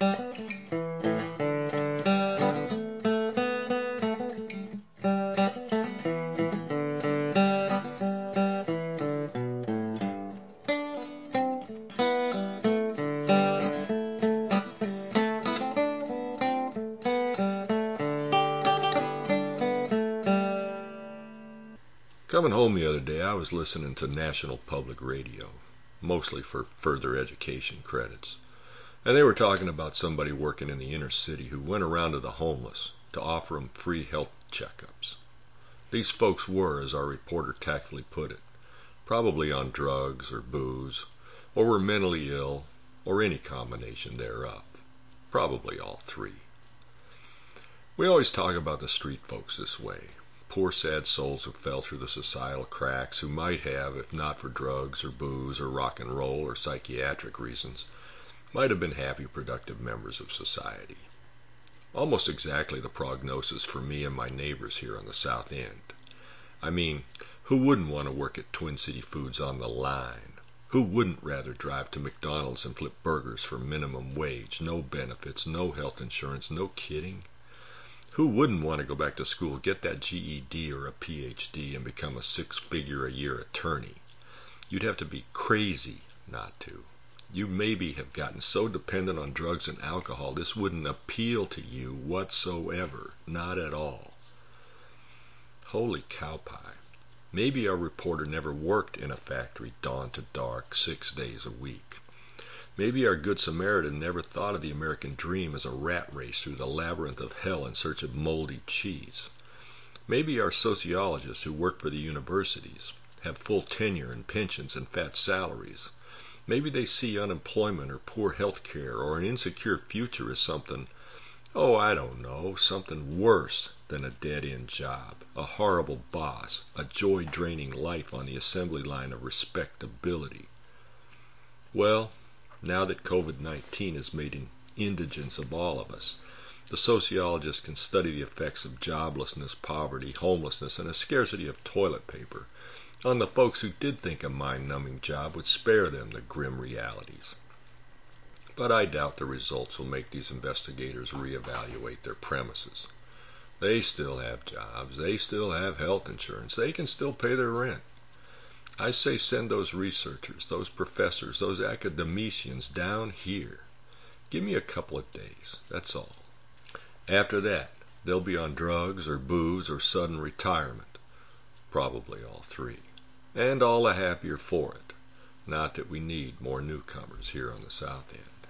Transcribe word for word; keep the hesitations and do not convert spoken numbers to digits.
Coming home the other day, I was listening to National Public Radio, mostly for further education credits. And they were talking about somebody working in the inner city who went around to the homeless to offer them free health checkups. These folks were, as our reporter tactfully put it, probably on drugs or booze, or were mentally ill, or any combination thereof. Probably all three. We always talk about the street folks this way. Poor sad souls who fell through the societal cracks, who might have, if not for drugs or booze or rock and roll or psychiatric reasons, might have been happy, productive members of society. Almost exactly the prognosis for me and my neighbors here on the South End. I mean, who wouldn't want to work at Twin City Foods on the line? Who wouldn't rather drive to McDonald's and flip burgers for minimum wage, no benefits, no health insurance, no kidding? Who wouldn't want to go back to school, get that G E D or a P H D, and become a six-figure-a-year attorney? You'd have to be crazy not to. You maybe have gotten so dependent on drugs and alcohol, this wouldn't appeal to you whatsoever. Not at all. Holy cow pie. Maybe our reporter never worked in a factory dawn to dark, six days a week. Maybe our Good Samaritan never thought of the American dream as a rat race through the labyrinth of hell in search of moldy cheese. Maybe our sociologists who work for the universities have full tenure and pensions and fat salaries. Maybe they see unemployment or poor health care or an insecure future as something, oh, I don't know, something worse than a dead-end job, a horrible boss, a joy-draining life on the assembly line of respectability. Well, now that COVID nineteen has made an indigence of all of us, the sociologists can study the effects of joblessness, poverty, homelessness, and a scarcity of toilet paper on the folks who did think a mind-numbing job would spare them the grim realities. But I doubt the results will make these investigators reevaluate their premises. They still have jobs. They still have health insurance. They can still pay their rent. I say send those researchers, those professors, those academicians down here. Give me a couple of days, that's all. After that, they'll be on drugs or booze or sudden retirement. Probably all three. And all the happier for it. Not that we need more newcomers here on the South End.